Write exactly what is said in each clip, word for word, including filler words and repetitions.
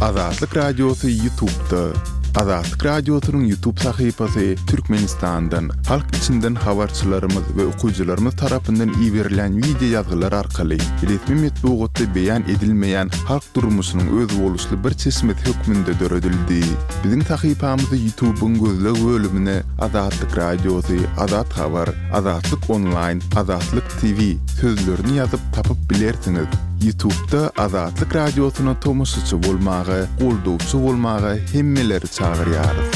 Azatlyk Radiosu YouTube'da. Azatlyk Radiosu'nun YouTube sahypasy Türkmenistan'dan, halk içinden habarçylarymyz we okuwçylarymyz tarapyndan iýerilen video ýazgylar arkaly resmi metbuatda beýan edilmeýän halk durmuşynyň öz boluşly bir çeşmet hökmünde döredildi. Biziň sahypamyzy YouTube'un gözleg bölümine Azatlyk Radiosu, Azat Habar, Azatlyk Online, Azatlyk T V sözlerini ýazyp tapyp bilersiňiz. YouTube'da Azatlyk Radiosu'na tomuşçy bolmagy, goldowçy bolmagy hemmeleri çağırýarys.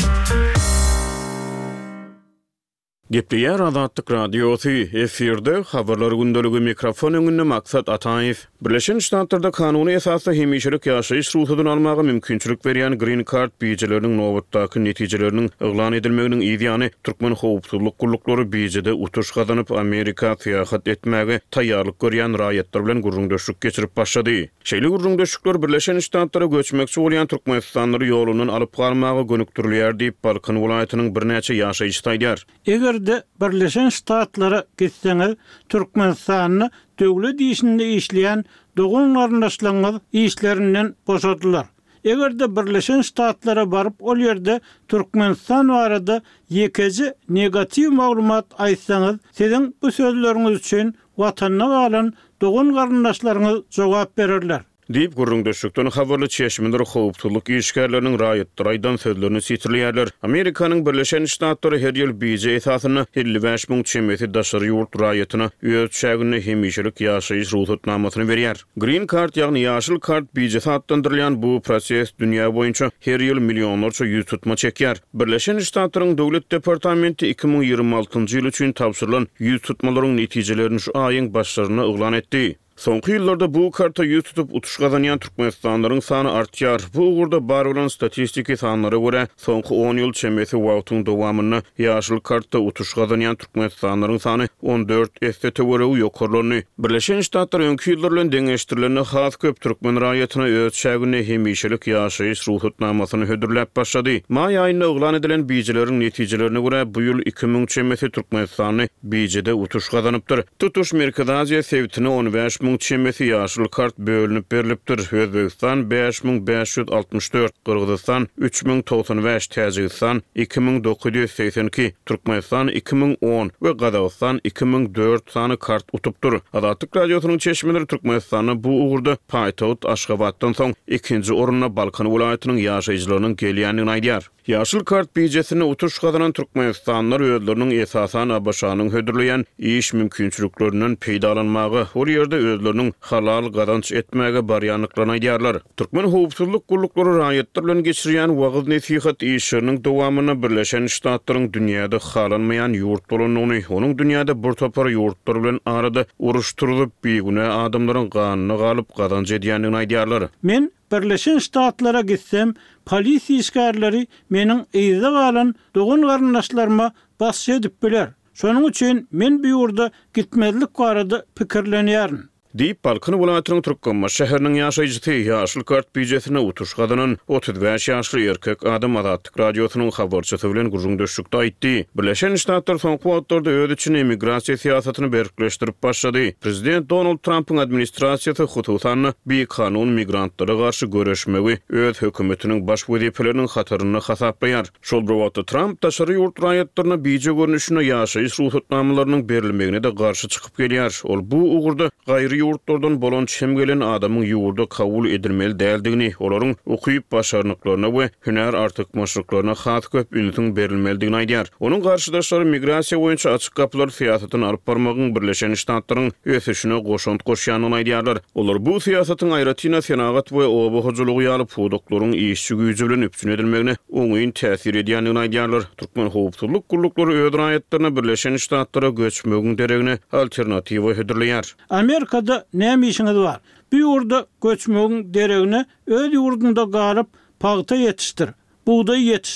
Gepleýär Azatlyk Radiosu efirde habarlar gündöligi mikrofon öňünde maksat Ataýew. Birleşen Ştatlarda kanuny esasda hemişelik ýaşaýyş ruhudyny almagy mümkinçilik berýän Green Card bijeleriniň nowatdaky netijeleriniň eglan edilmeginiň ýa-ni türkmen howpsuzlyk gullukları bijede utuş gazanyp Amerika syýahat etmäge taýýarlyk görýän raýatlar bilen gurrundaşlyk geçirip başlady. Şeýle gurrundaşlyklar Birleşen Ştatlara göçmekçi bolýan türkmenistanyny ýolundan alyp galmagy gönükdirilýär diýip Balkan welaýatynyň birnäçe ýaşaýyşy taýdýar. Egerde Birleşen Ştatlara gitseňiz, Türkmenistanyny döwlet işinde işleýän dogun garyndaşlaryňyz işlerinden boşadylar. Egerde Birleşen Ştatlara baryp ol ýerde Türkmenistan barada ýekeji negativ maglumat aýtsaňyz, siziň bu sözleriňiz üçin watanyna galan dogun garyndaşlaryňyz jogap bererler. Diýip gurrundaşlykdan habarly çeşmeler howpsuzlyk işgärleriniň raýatdyraýdan sözlerini sitirleýärler. Amerikanyň Birleşen Ştatlary her ýyl bije esasyny elli beş miň çemeti daşary ýurt raýatyna öz şägini hemişelik ýaşaýyş ruhsatnamasyny berýär. Green Card ýagny ýaşyl kart bije satdyrylýan bu proses dünýä boýunça her ýyl milionlarça ýüz tutma çekýär. Birleşen Ştatlaryň döwlet departamenti iki miň ýygrima altyncy ýyl üçin tapşyrylan ýüz tutmalaryň netijelerini şu aýyň başlaryna eglan etdi. Soňky ýyllarda bu karta ýüz tutup utuş gazanýan türkmenistanlaryň sany artýar. Bu ugurda bar bolan statistiki sanlara görä soňky on ýyl çemeti wagtyň dowamyny ýaşyl karta utuş gazanýan türkmenistanlaryň sany on dört esse töweregi ýokarlany. Birleşen Ştatlar öňki ýyllar bilen deňeşdirilene has köp türkmen raýatyna öz şägini hemişelik ýaşaýyş ruhsatnamasyny hödürläp başlady. Maý aýynda eglan edilen bijeleriň netijelerine görä bu ýyl iki miň çemeti türkmenistany bijede utuş gazanypdyr. Tutuş Merkez Aziýa sewtini on beş miň çemeti ýaşyl kart bölünip berilipdir. Özbegistan beş miň beş ýüz altmyş dört, Kyrgyzstan üç miň toksan beş, Täjikistan iki miň dokuz ýüz seksen iki, Türkmenistan iki miň on we Gazawstan iki miň dört sany kart utupdyr. Azatlyk Radiosunyň çeşmeleri Türkmenistanyny bu ugurda paýtagat Aşgabatdan soň ikinji oruna Balkan welaýatynyň ýaşaýjylarynyň gelýänini aýdýar. Ýaşyl kart bijesine utuş gazanan Türkmenistanlar özleriniň esasan abaşanyň hödürleýän iş mümkinçiliklerinden peýdalanmagy, ol ýerde özleriniň halal gazanç etmäge barýanlyklaryny aýdýarlar. Türkmen howpsuzlyk gullukları raýatlar bilen geçirýän wagt nesihat işleriniň dowamyna Birleşen Ştatlaryň dünýäde halanmaýan ýurt bolanyny, onuň dünýäde bir topar ýurtlar bilen arada uruşturylyp beýgune adamlaryň ganyny galyp gazanç edýänini aýdýarlar. Men Birleşen Ştatlara gitsem, polis işgärleri meniň eýze galan dogun garyndaşlaryma basy edip biler. Şonuň üçin men bu ýurda gitmezlik barada pikirlenýärin. Diýip Balkan welaýatynyň Türkmenistан şäheriniň ýaşaýjysy ýaşyl kart bijesine utuş gazanan otuz beş ýaşly erkek adam Azatlyk Radiosunyň habarçysy bilen gurrundaşlykda aýtdy. Birleşen Ştatlar soňky wagtlarda öz için immigrasiýa siýasatyny berkleşdirip başlady. Prezident Donald Trump'yň administrasiýasy hususan bir kanun migrantlara garşy göreşmegi öz hökümetiniň baş wezipeleriniň hataryny hasaplaýar. Şol bir wagtda Trump daşary ýurt raýatlaryna bije görnüşine ýaşaýyş ruhsatnamalarynyň berilmegine de garşy çykyp gelýär. Ol bu ugurda gaýry ýurtlardan bolan çem gelen adamyň ýurda kabul edilmeli däldigini, olaryň okuýup başarnyklaryna we hünär artykmaşlyklaryna has köp ünsüň berilmeligini aýdýar. Onuň garşydaşlary migrasiýa boýunça açyk kapylar siýasatyny alyp barmagyň Birleşen Ştatlaryň ösüşine goşunt goşýanyny aýdýarlar. Olar bu siýasatyň aýratyna senagat we oba hojulugy ýalyp pudoklaryň işçi güýji bilen üpsün edilmegine oňyn täsir edýänini aýdýarlar. Türkmen howpsuzlyk gullukları öz raýatlaryna Birleşen Ştatlara göçmegiň deregine alternatiwa hödürleýär. Amerikada näme işiňiz bar? Bu ýurda göçmegiň deregine öz ýurdunda galyp paýta ýetişdir, buğday ýetişdir.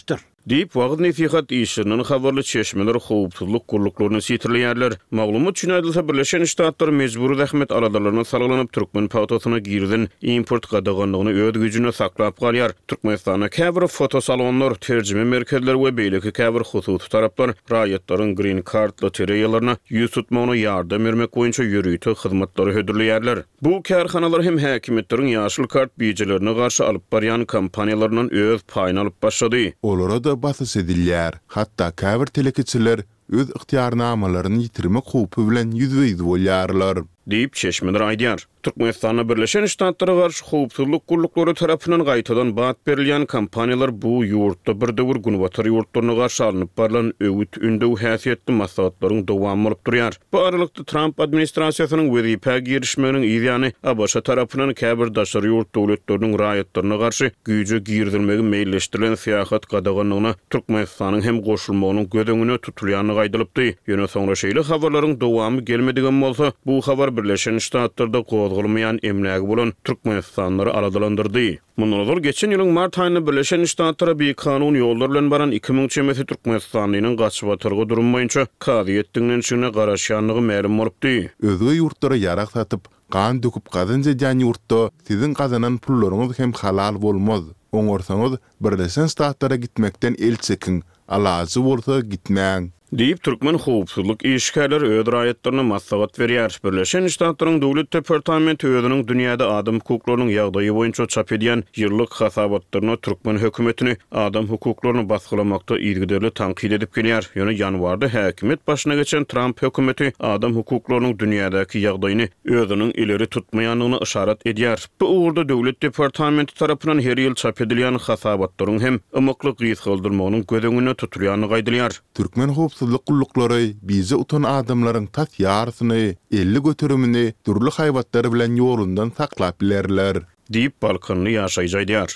Deyip wagt nesihat işlerinin habarly çeşmeler howpsuzluk gurluklaryny sitirleýärler. Maglumat üçin aýdylsa Birleşen Ştatlar mejburi rahmet aradalaryna saralanyp Türkmen pawtasyna girdin import gadaganlygyny öz güjüne saklap galýar. Türkmenistana käbir fotosalonlar, terjime merkezleri we beýleki käbir hususy taraplar raýatlaryň green card lotereyalaryna ýüz tutmagyna ýardam bermek boýunça ýürüýte hyzmatlary hödürleýärler. Bu kärhanalar hem häkimetleriň ýaşyl kart bijilerine garşy alyp barýan kampaniýalarynyň öz paýyny alyp başlady. Olara da basys edilýär. Hatda käbir telekiçiler öz ixtiýarnamalaryny ýitirmek howpy bilen ýüzbeýdi bolýarlar. Deyip çeşmeler aýdýar. Türkmenistana Birleşen Ştatlara garşy howpsuzluk gurluklary tarapyndan gaýtadan bat berilýän kampaniýalar bu ýurtda bir döwür günwatar ýurtlaryna garşy alınıp barlan öwüt ündäw häsiýetli maslahatlaryň dowamy bolup durýar. Bu aralykda Trump administrasiýasynyň wezipä girişmeginiň ýa-ni A B S tarapyndan käbir daşary ýurt döwletleriniň raýatlaryna garşy güýje girdilmegi meýilleşdirilen siýasat gadaganlygyna Türkmenistanyň hem goşulmagynyň gödeňine tutulýany gaýdylypdy. Ýöne soňra şeýle habarlaryň dowamy gelmedigen bolsa, bu habar Birleşen Ştatlarda gozgulmayan emnägi bolan Türkmenistanlary aradalandyrdy. Mundan geçen ýylyň mart aýynda Birleşen Ştatlara bir kanun ýollar bilen baran iki ming çemesi Türkmenistanyň gaçyp atyrgy durum boýunça kadyýetdiňden şuna garaşýanlygy ma'lum bolupdy. Özge ýurtlara ýarak satyp, gan döküp gazança jan ýurtda siziň gazanan pullaryňyz hem halal bolmaz. Oňorsaňyz Birleşen Ştatlara gitmekden el çekin, alazy bolsa gitmäň. Deyip Türkmen howpsuzluk işgärleri öz raýatlaryna maslahat berýär. Birleşen Ştatlaryň döwlet departamenti özüniň dünýäde adam hukuklarynyň ýagdaýy boýunça çap edýän ýyllyk hasabatlaryna Türkmen hökümetini adam hukuklaryny basgylamakda ýergiderli tanqid edip gelýär. Ýöne ýanwarda häkimet başyna geçen Trump hökümeti adam hukuklarynyň dünýädäki ýagdaýyny özüniň ileri tutmaýanlygyna işaret edýär. Bu uğurda döwlet departamenti tarapyndan her ýyl çap edilýän hasabatlaryň hem ymykly gys galdyrmagynyň gödeňine tutulýany gaýdylyar. Türkmen howpsuzlyk gurluklary bize utan adamlaryň tas ýarysyny, elli götürümini durly haýwatlary bilen ýolundan saklap bilerler. Deyip balkony ýaşaýjydýar.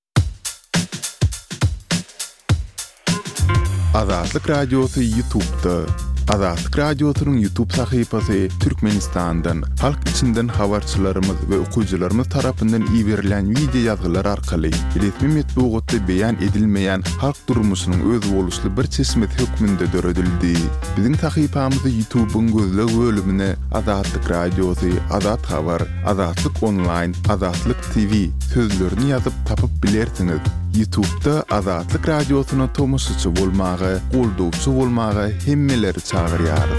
Azatlyk radiosu YouTube'da. Azatlyk radiosynyň YouTube sahypasy Türkmenistandan, halk içinden habarçylarymyz we okuyjylarymyz tarapyndan iýerilen video ýazgylar arkaly resmi metbuatda beýan edilmeýän halk durmuşynyň öz boluşly bir çeşmet hökmünde döredildi. Biziň sahypamyzy YouTube'un gözle bölümine Azatlyk radiosy, Azat habar, Azatlyk online, Azatlyk T V sözlerini ýazyp tapyp bilersiňiz. YouTube'da Azatlyk radiosyna tomoşçy bolmagy, goldowçy bolmagy hemmeleri çağırýar.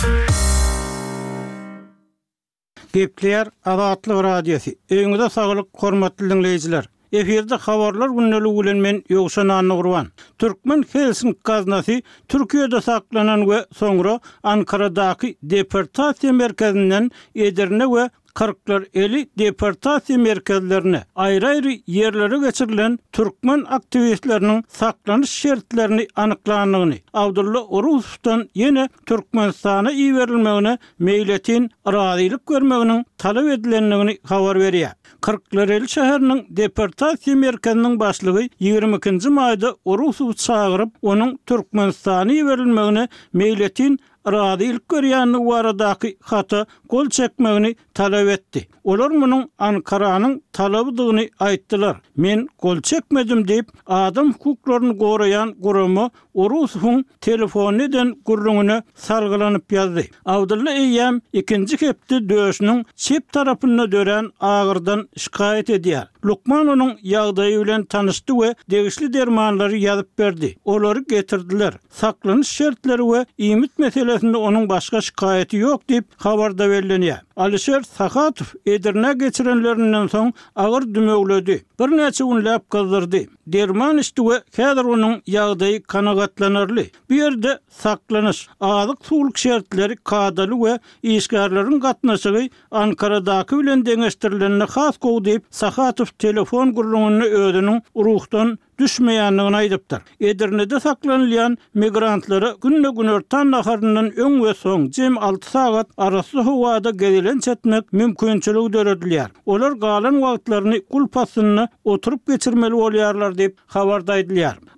Gepler Azatlyk radiosu. Öňüňizde saglyk, hormatly dinleýijiler. Eferde habarlar günneli bilen men Ýogşan Anygurban. Türkmen Helsin gaznasy Türkiýede saklanan we soňra Ankaradaky deportasiýa merkezinden Edirne we Kırklar eli deportasiya merkezlerine ayrı-ayrı yerlere geçirilen Türkmen aktivistlerinin saklanış şertlerini anıklanığını, Abdullah Orus'tan yine Türkmenistan'a iyi verilmeğine meyletin arazilik görmeğinin talep edilenliğini haber veriyor. Kırklareli şäheriniň deportasiya merkeziniň başlygy ýygrimi ikinji maýda Orus'u çağırıp onun Türkmenistan'a iyi verilmeğine meyletin arazilik görýänligi baradaky hata gol çekmegini talep etdi. Olar munyň Ankaranyň talabydygyny aýtdylar. Men gol çekmedim diýip adam hukuklaryny goraýan guramy Orus'un telefonydan gurrungyna salgylanyp ýazdy. Abdulla Eýem ikinji hepde döşüniň çep tarapyna dören agyrdan şikayet edýär. Lukman onuň ýagdaýy bilen tanışdy we degişli dermanlary ýazyp berdi. Olary getirdiler. Saklanyş şertleri we iýmit meselesinde onuň başga şikaýety ýok diýip habarda berilýär. Alisher Sakhatov Edirne geçirenlerinden soň agyr dümögledi. Bir näçe günläp gazdyrdy. Derman içdi we häzir onuň ýagdaýy kanagatlanarly. Bu ýerde saklanış, azyk suwluk şertleri kadaly we işgärleriň gatnaşygy Ankaradaky bilen deňeşdirilenine has gowy diýip Sakhatov telefon gurrungyny özüniň ruhdan düşmeýänligini aýdypdyr. Edirne'de saklanylýan migrantlara günne gün örtan naharyndan öň we soň jem alty sagat arasy howada gedilen çetmek mümkinçiligi döredilýär. Olar galan wagtlaryny gulpasyny oturup geçirmeli bolýarlar diýip habarda aýdylýar.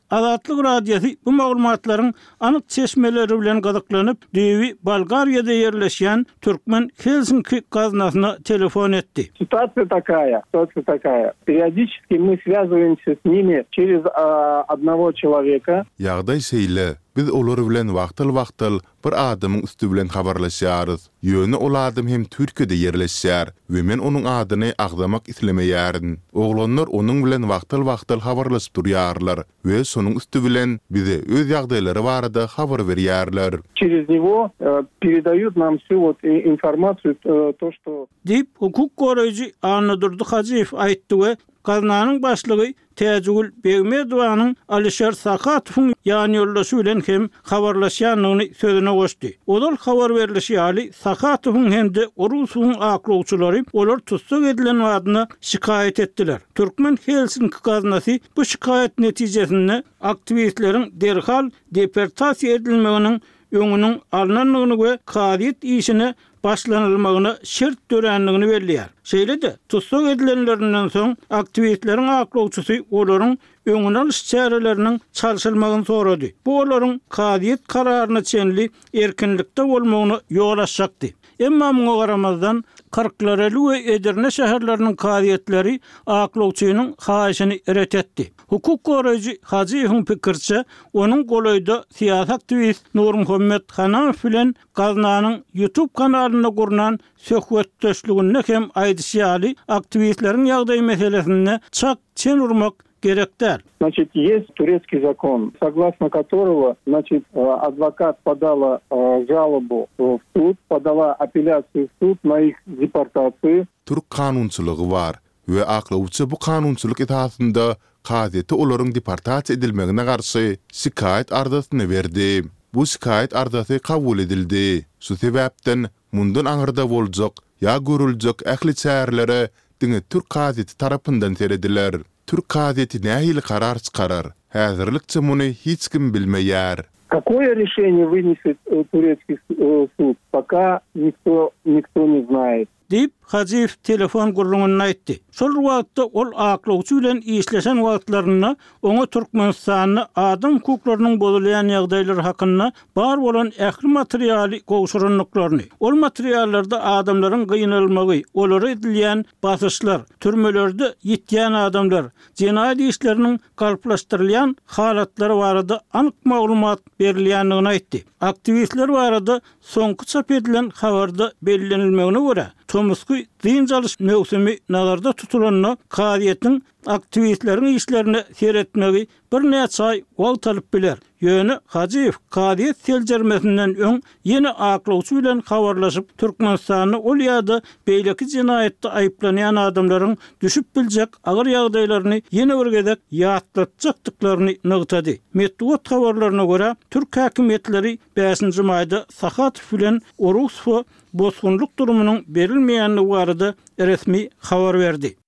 Azatlyk radiosu bu maglumatlaryň anyk çeşmeleri bilen gazyklanyp, Dewi Bolgariýada yerleşýän türkmen Helsinki gaznasyna telefon etdi. Ситуация такая, ситуация такая. Периодически мы связываемся с ними через э, одного человека. Ýagdaý şeýle. Biz olar bilen wagtal-wagtal bir adamyň üstü bilen habarlaşýarys. Ýöne ol adam hem Türkiýede yerleşýär we men onuň adyny agdamak islemeýärin. Oglanlar onuň bilen wagtal-wagtal habarlaşyp durýarlar we sonuň üstü bilen bize öz ýagdaýlary barada habar berýärler. Через него э, передают нам всю вот информацию, э, то, что... Dip hukuk goraýjy Anadurdy Hajiýew aýtdy we gaznanyň başlygy Täjegül Begmedowanyň Alişer Sakatowyň ýany ýoldaşy bilen hem habarlaşýanyny sözüne goşdy. Olar habar berilişi ýaly Sakatowyň hemde Orusyň aklawçylary olar tutsak edilen wadyna şikayet etdiler. Türkmen Helsinki gaznasy bu şikayet netijesinde aktivistleriň derhal deportasiýa edilmeginiň öňüniň alnanyny we kadyet işine başlanylmagyna şert törenligini belliýär. Şeýle-de tutsak edilenlerinden soň aktivistleriň aklawçysy olaryň öňüne alyş çäreleriniň çalşylmagyny sorady. Bu olaryň kadyet kararyna çenli erkinlikde bolmagyny ýol açjakdy. Emma muňa garamazdan Kırklareli we Edirne şäherleriniň kadyetleri aklawçynyň haýyşyny ret etdi. Hukuk goraýjy Hajiýewiň pikirçe, onuň golaýda siýasat aktivist Nur Muhammed Hanaw bilen gaznanyň YouTube kanalyna gurnan söhbetdeşligine hem aýdysýaly aktivistleriň ýagdaý meselesine çak çen urmak gerekdir. Значит, есть турецкий закон, согласно которого, значит, адвокат подала жалобу в суд, подала апелляцию в суд на их депортацию. Türk kanunçylygy bar we aklawçy bu kanunçylyk etasynda kadyety olaryň deportasiýa edilmegine garşy şikayet ardasyny berdi. Bu şikayet ardasy kabul edildi. Şu sebäpden mundan aňyrda boljak ýa görüljek ähli çärlere diňe Türk kadyety tarapyndan terediler. Türk kadyety nähili karar çykarar? Häzirlikçe muny hiç kim bilmeýär. Какое решение вынесет э, турецкий э, суд, пока никто, никто не знает. Dip Hajiýew telefon gurrungyny aýtdy. Şol wagtda ol aklawçy bilen işleşen wagtlaryna oňa Türkmenistanyny adam hukuklarynyň bozulýan ýagdaýlary hakynda bar bolan ähli materialy gowşuranlyklaryny, ol materiallarda adamlaryň gynalmagy, olary edilýän basyşlar, türmelerde ýitýän adamlar, jenaýat işleriniň galplaşdyrylýan halatlary barada anyk maglumat berilýändigini aýtdy. Aktivistler barada soňky çap edilen habarda bellenilmegine görä, Tomusky dynjalış mewsimi nazarda tutulanyna kadyetiň aktivistleriň işlerini seretmegi bir näçe ay wagt alyp biler. Ýöne Hajiýew kadyet seljermesinden öň ýene aklawçy bilen habarlaşyp Türkmenistanyny ol ýa-da beýleki jenaýatda aýplanýan adamlaryň düşüp biljek agyr ýagdaýlaryny ýene bir gezek ýatlatjakdyklaryny nygtady. Medeniýet habarlaryna görä Türk häkimetleri beşinji maýda Sakatow bilen Orusy bozgunluk durumunyň berilmeýänligi barada resmi habar berdi.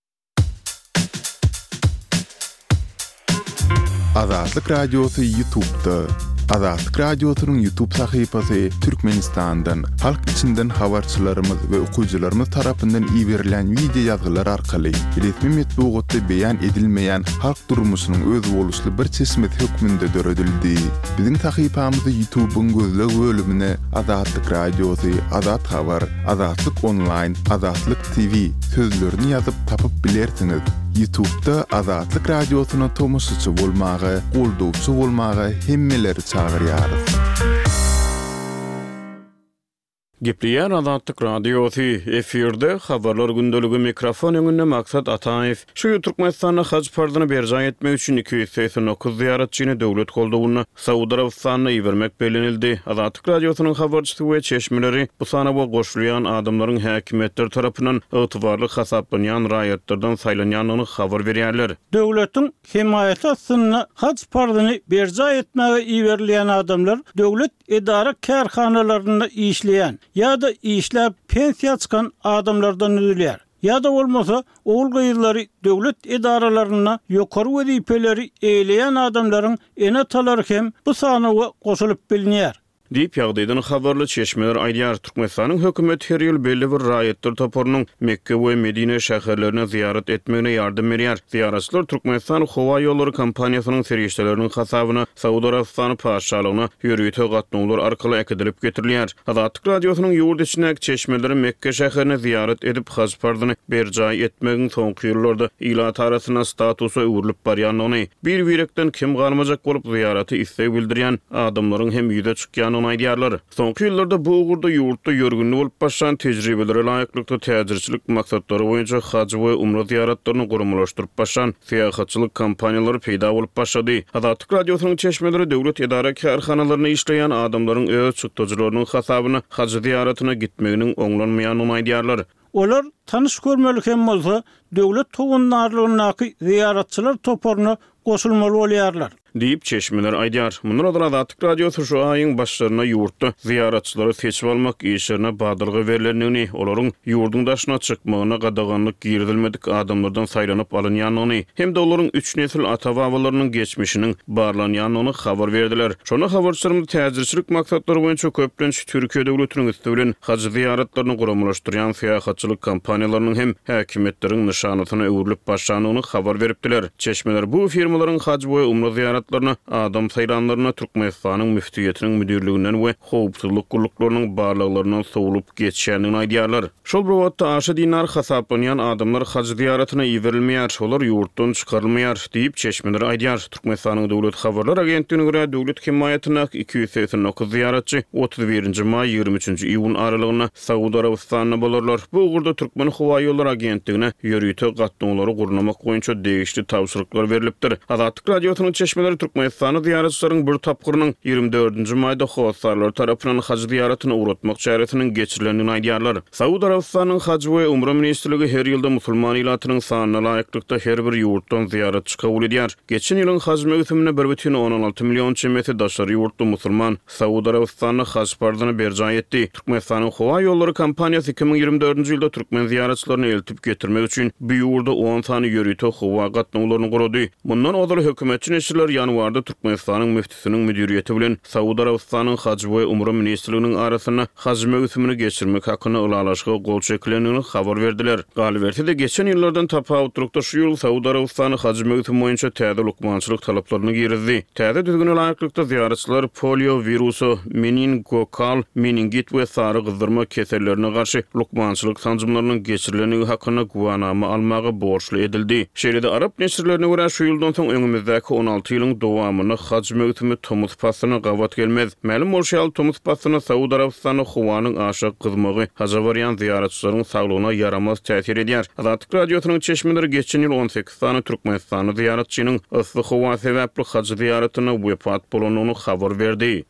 Azatlyk Radiosu YouTube'da. Azatlyk Radiosu'nun YouTube sahypasy Türkmenistandan, halk içinden habarçylarymyz we okuwçylarymyz tarapyndan iýerilen video ýazgylar arkaly resmi metbuatda beýan edilmeýän halk durmuşynyň öz boluşly bir çeşmet hökmünde döredildi. Biziň sahypamyzy YouTube'un gözleg bölümine Azatlyk Radiosu, Azat Habar, Azatlyk Online, Azatlyk T V sözlerini ýazyp tapyp bilersiňiz. YouTube'da Azatlyk Radiosu'na tomoşçy bolmagy, goldowçy bolmagy hemmeleri çağırýarys. Gepliýär Azatlyk Radiosu efirde habarlar gündöligi mikrofon öňünde Maksat Ataýew. Şu Türkmenistanyň haç pardyny berjan etmek üçin iki yüz seksen dokuz ziyaretçini döwlet goldawyna Saudy Arabistanyna iýermek belenildi. Azatlyk Radiosunyň habarçysy we çeşmeleri bu sanawa goşulýan adamlaryň häkimetler tarapyndan ygtybarly hasaplanýan raýatlardan saýlanýanyny habar berýärler. Döwletiň himaýaty astyna haç pardyny berjan etmäge iýerilýän adamlar döwlet edara kärhanalaryna işleýän ýa-da işläp pensiýa çykan adamlardan üzülýär. ýa-da bolmasa oğul gyýylary döwlet edaralaryna ýokary wezipeleri eýleýän adamlaryň enetalary hem bu sanawa goşulyp bilinýär. Diýip ýagdaýdan habarly çeşmeler aýdýar. Türkmenistanyň hökümeti her ýyl belli bir raýatlar toparynyň Mekke we Medine şäherlerine ziyaret etmegine ýardym berýär. Ziyaratçylar Türkmenistan Howa ýollary kompaniýasynyň serýeşleriniň hasabyna Saudy Arabistany paşalygyna ýörüýte gatnaşlar arkaly ekidilip getirilýär. Azatlyk radiosynyň ýurt içindäki çeşmeleri Mekke şäherine ziyaret edip hajpardyny berjaý etmegiň soňky ýyllarda ilat arasyna statusy öwrülip barýanlygyny, bir wirekden kim galmajak bolup ziýaraty istek bildirýän adamlaryň hem ýüze çykýanyny aýdýarlar. Soňky ýyllarda bu ugurda ýurtda ýörgünli bolup başlan tejribelere laýyklykda täzirçilik maksatlary boýunça haj we umra ziyaratlaryny gurumlaşdyryp başlan syýahatçylyk kompaniýalary peýda bolup başlady. Azatlyk radiosynyň çeşmeleri döwlet idara karhanalaryny işleýän adamlaryň öz çykdyjylarynyň hasabyna haj ziyaratyna gitmeginiň oňlanmaýanyny aýdýarlar. Olar tanış görmelik hem bolsa döwlet togunlarlygynaky ziyaratçylar toparyna goşulmaly bolýarlar. Diýip çeşmeler aýdýar. Mundan olar Azatlyk radiosu şu aýyň başlaryna ýurtda ziyaratçylary seçip almak işlerine badyrgy berilendigini, olaryň ýurdun daşyna çykmagyna gadaganlyk girdilmedik adamlardan saýlanyp alynýanyny, hem de olaryň üç nesil ata-babalarynyň geçmişiniň barlanýanyny habar berdiler. Şonu habarçylarymyz täzirçilik maksatlary boýunça köplenç Türkiýe döwletiniň üstünden haj ziyaratlaryny gurumlaşdyrýan syýahatçylyk kompaniýalarynyň hem häkimetleriň nişanatyna öwrülip başlanyny habar beripdiler. Çeşmeler bu firmalaryň haj we umra ziyaratlaryny adam saýlanlaryna Türkmenistanyň müftiýetiniň müdirliginden we howpsuzlyk guruluklarynyň barlyklarynyň sowulup geçýänini aýdýarlar. Şol wagtda aşy dinar hasaplanýan adamlar haj ziyaratyna iwerilmeýär, olar ýurtdan çykarylmaýar diýip çeşmeler aýdýar. Türkmenistanyň döwlet habarlar agentligine görä döwlet himayatyna iki yüz seksen dokuz ziyaratçy otuz birinji may ýygrimi üçünji iýun aralygyna Saudy Arabistanyna bolarlar. Bu ugurda Türkmen Howa ýollary agentligine ýörüýte gatnaşlary gurulmak boýunça degişli tawsyryklar berilipdir. Azatlyk radiosynyň çeşmeleri Türkmenistany ziyaratçylaryň bir tapgyrynyň ýygrimi dördünji maýda howatlarlar tarapyndan haj ziyaratyny uğratmak çaresiniň geçirilenini aýdýarlar. Saudy Arabistanyň haj we umra ministrligi her ýylda musulman ilatynyň sanyna laýyklykda her bir ýurtdan ziyaratçy kabul edýär. Geçen ýylyň haj mevsimine bir butun on alty million çemeti daşary ýurtda musulman Saudy Arabistanyna haj pardyny berjaý etdi. Türkmenistanyň Howa ýollary kompaniýasy iki ming ýygrimi dördünji ýylda türkmen ziyaratçylaryny eltip getirmek üçin bu ýurda on sany ýörüýte Howa gatnaşlaryny gurady. Mundan odaly hökümetçi neşirler ýanwarda Türkmenistanyň müftisiniň müdiriýeti bilen Saudy Arabistanyň haj we umra ministrliginiň arasyna haj mevsimini geçirmek hakyna ulalaşyga gol çekilenini habar berdiler. Galbertide geçen ýyllardan tapawutlukda şu ýyl Saudy Arabistany haj mevsimi boýunça täze lukmançylyk talaplaryny girdi. Täze düzgün laýyklykda ziyaratçylar polio virusu, meningokal, meningit we sary gyzdyrma kesellerine garşy lukmançylyk sanjymlarynyň geçirileni hakyna guwanama almagy borçly edildi. Şeýle Arab neşirlerine görä şu ýyldan soň öňümüzdäki on alty ýylyň dowamyny haj mevsimi tomuz pasyna gawat gelmez. Ma'lum bolşal tomuz pasyna Saudy Arabistany Howanyň aşyk gyzmagy haja barýan ziyaratçylaryň saglygyna yaramaz täsir edýär. Azatlyk radiosynyň çeşmeleri geçen ýyl on sekiz sany Türkmenistany ziyaratçynyň ysly howa sebäpli haj ziyaratyna wepat bolanyny habar berdi.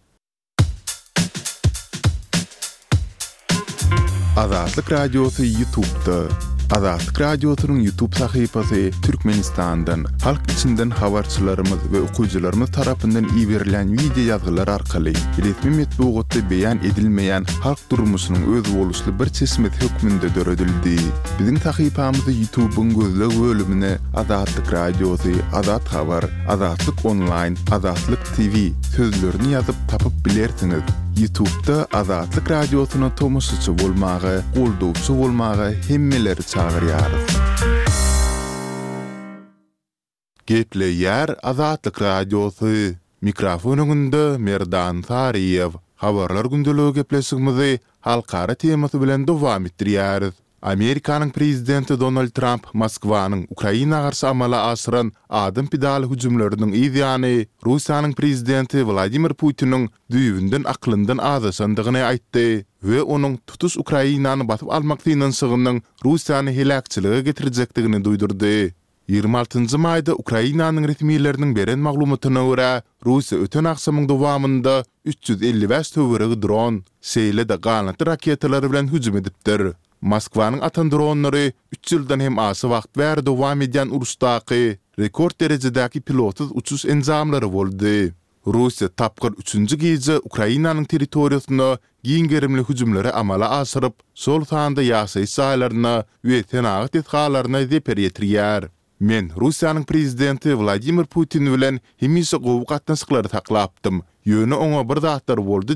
Azatlyk radiosu YouTube'da. Azatlyk radiosynyň YouTube sahypasy Türkmenistandan, halk içinden habarçylarymyz we okuwçylarymyz tarapyndan iýerilen video ýazgylar arkaly resmi metbuatda beýan edilmeýän halk durmuşynyň öz boluşly bir çeşmet hökmünde döredildi. Biziň sahypamyzy YouTube'un gözleg bölümine Azatlyk radiosu, Azat habar, Azatlyk online, Azatlyk T V sözlerini ýazyp tapyp bilersiňiz. YouTube'da Azatlyk radiosyna tomoşçy bolmagy, goldowçy bolmagy hemmeleri çağırýarys. Gepleýär Azatlyk radiosu. Mikrofonunda Merdan Sariýew. Habarlar gündeligi gepleşigimizi halkara temasy bilen dowam etdirýäris. Amerikanyň prezidenti Donald Trump Moskwanyň Ukraina garşy amala aşyran adam pidal hüjümleriniň ýany Russiýanyň prezidenti Vladimir Putiniň düýbünden aklyndan azaşandygyny aýtdy we onuň tutuş Ukrainany batyp almak diýençygynyň Russiýany helakçylyga getirjekdigini duýdurdy. ýygrimi altynjy maýda Ukrainanyň resmiýetleriniň beren maglumatyna görä Russiýa öten akşamyň dowamynda üç yüz elli beş töweregi dron, seýle de ganaty raketalary bilen hüjüm edipdir. Moskwanyň atan dronlary üç ýyldan hem asy wagt bäri dowam edýän uruşdaky rekord derejedäki pilotsuz uçuş enzamlary boldy. Russiýa tapgyr üçünji gece Ukrainanyň territoriýasyna giňgerimli hüjümleri amala aşyryp, sol sanda ýaşaýy saýlaryna we tenagat etgalaryna zeper ýetirýär. Men Russiýanyň prezidenti Vladimir Putin bilen hemişe gowy gatnaşyklary taklapdym. Ýöne oňa bir zatlar boldy diýip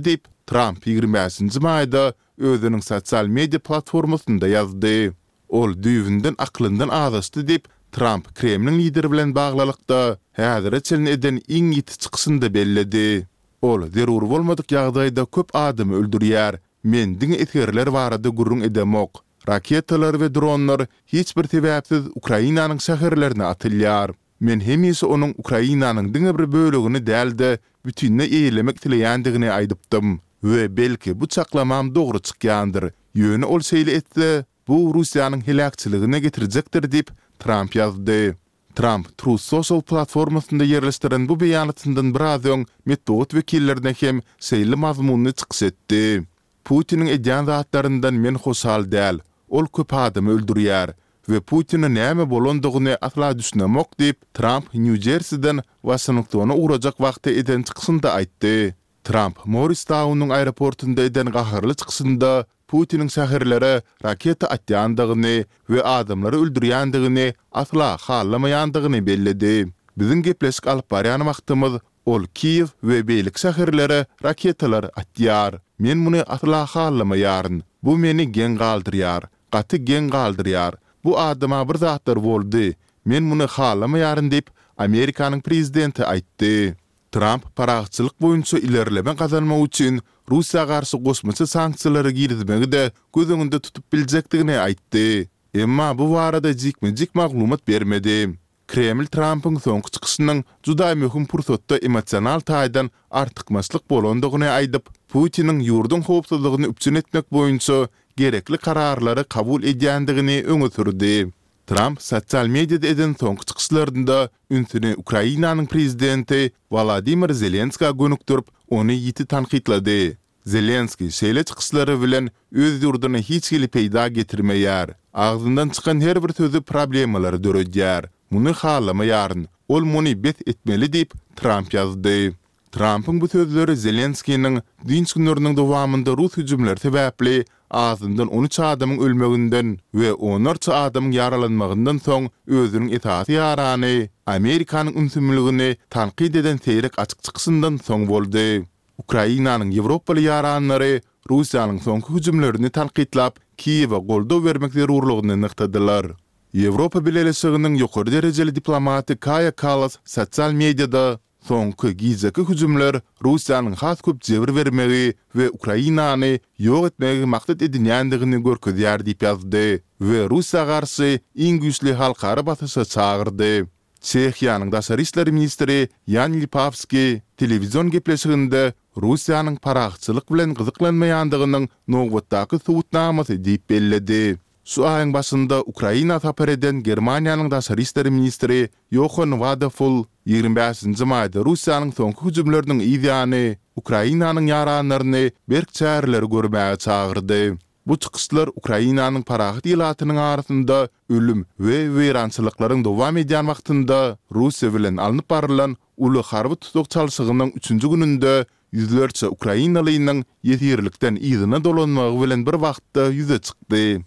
Trump ýygrimi beşinji maýda özüniň sosial media platformasynda ýazdy. Ol düýünden aklyndan azasty dip Trump Kremlin lideri bilen baglylykda häzir çelin eden iň ýiti çykysynda belledi. Ol zerur bolmadyk ýagdaýda köp adamy öldürýär. Men diňe etgerler barada gurrun edemok. Raketalar we dronlar hiç bir sebäpsiz Ukrainanyň şäherlerine atylýar. Men hemisi onuň Ukrainanyň diňe bir bölegini däldi, bütünne eýlemek dileýändigini aýdypdym. We belki bu çaklamam dogry çykýandyr. Ýöne ol şeýle etdi, bu Russiýanyň helakçylygyna getirjekdir dip Trump ýazdy. Trump Truth Social platformasynda ýerleşdiren bu beýanatyndan biraz öň metod wekillerine hem şeýle mazmuny çykys etdi. Putinin edýän zatlaryndan men hoşal däl. Ol köp adamy öldürýär we Putin'e näme bolandygyny asla düşünemok dip Trump New Jersey'den Washington'a uğrajak wagty eden çykysynda aýtdy. Trump Morristown'un aeroportunda eden gaharly çykysynda Putin'in şäherlere raketa atýandygyny we adamlary öldürýändigini asla hallamaýandygyny belledi. Biziň gepleşik alyp barýan wagtymyz ol Kiev we beýlik şäherlere raketalar atýar. Men muny asla hallamaýaryn. Bu meni gen galdyrýar, gaty gen galdyrýar. Bu adama bir zatlar boldy. Men muny hallamaýaryn dip Amerikanyň prezidenti aýtdy. Trump paragçylyk boýunça ilerleme gazanmak üçin Russiýa garşy gosmaça sanksiýalary girizmegi de gözüňde tutup biljekdigini aýtdy. Emma bu barada jikme-jik maglumat bermedi. Kreml Trump'ın soňky çykyşynyň juda möhüm pursatda emosional taýdan artykmaçlyk bolandygyny aýdyp, Putin'in ýurdun howpsuzlygyny üpçün etmek boýunça gerekli kararlary kabul edýändigini öňe sürdi. Trump sosial mediada eden soňky çykyşlarynda ünsüni Ukrainanyň prezidenti Volodymyr Zelenskiy gönükdirip, ony ýiti tanqidlady. Zelenskiy şeýle çykyşlary bilen öz ýurduny hiç geli peýda getirmeýär. Agzyndan çykan her bir sözü problemalary döredýär. Muny hallamaýaryn. Ol muny bet etmeli dip Trump ýazdy. Trump'ın bu sözleri Zelenskiy'nin dinç günlerinin dowamında Rus hüjümleri sebäpli azyndan on üç adamyň ölmeginden we on dört adamyň yaralanmagyndan soň özüniň etaty ýarany Amerikanyň ünsümligini tanqid eden seýrek açyk çykysyndan soň boldy. Ukrainanyň Ýewropaly ýaranlary Russiýanyň soňky hüjümlerini tanqidlap Kiýewe goldaw bermek zerurlygyny nyktadylar. Ýewropa Birleşiginiň ýokary derejeli diplomaty Kaja Kallas sosial mediada soňky gizeki hüjümler Russiýanyň has köp jebir bermegi we Ukrainany ýok etmegi maksat edilýändigini görkezýär diýip ýazdy we Russiýa garşy iň güýçli halkara batyşa çagyrdy. Çehiýanyň daşary işler ministri Jan Lipavski telewizion gepleşiginde Russiýanyň paragçylyk bilen gyzyklanmaýandygynyň nowbatdaky suwutnamasy diýip belledi. Şu ayın başında Ukraina tapar eden Germaniyanın daşary işleri ministri Johann Wadefull ýygrimi beşinji maýda Russiýanyň soňky hüjümleriniň ýa-ni Ukrainanyň ýaranlaryny berk çäreleri görmäge çagyrdy. Bu çykyşlar Ukrainanyň parahat ýylatynyň arasynda ölüm we weýrançylyklaryň dowam edýän wagtynda Russiýa bilen alınıp barılan uly harby tutuk çalşygynyň üçünji gününde ýüzlerçe Ukrainalynyň ýetirlikden ýygyna dolanmagy bilen bir wagtda ýüze çykdy.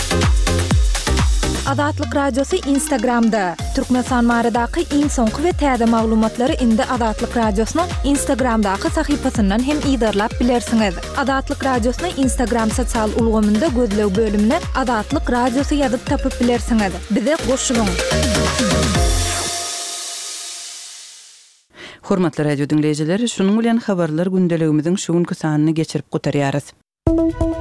Azatlyk Radiosu Instagramda. Türkmenistan baradaky iň soňky we täze maglumatlary indi Azatlyk Radiosynyň Instagramdaky sahypasyndan hem ýydarlap bilersiňiz. Azatlyk Radiosyny Instagram sosial ulgamynda gözlew bölümine Azatlyk Radiosu ýazyp tapyp bilersiňiz. Bize goşulyň. Hormatly radio dinleýijiler, şunuň bilen habarlar gündeligimiziň şu günkü sanyny geçirip gutarýarys.